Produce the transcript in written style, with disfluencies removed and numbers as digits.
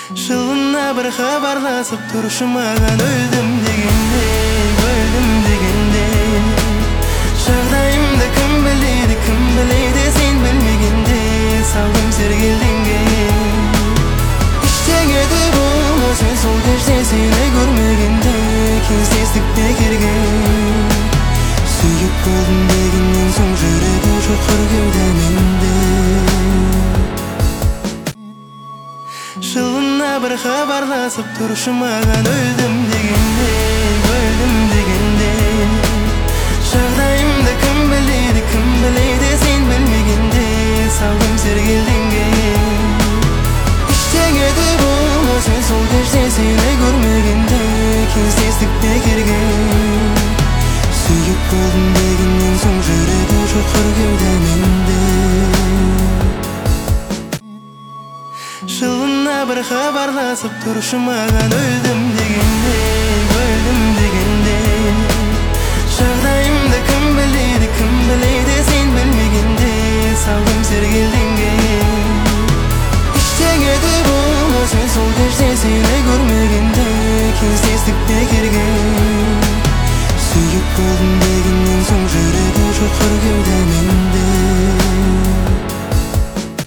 Жылына бір хабарласып тұршы маған өлдім дегенде Жағдайымды кім біледі сен білмегенде Салдым сергелденге Ештеңе де болмасын сол кеште сені көрмегенде Кездестік бекерге Сүйіп болдым дегеннен соң жүрегі жұқыр кеудемде Жылына бір хабарласып тұршы маған өлдім дегенде Жағдайымды кім біледі сен білмегенде Салдым сергелденге Ештеңе де болмасын сол кеште сені көрмегенде Кездестік бекерге Сүйіп болдым дегеннен соң жүрегі жұқыр кеудемде Жылына бір хабарласып тұршы маған өлдім дегенде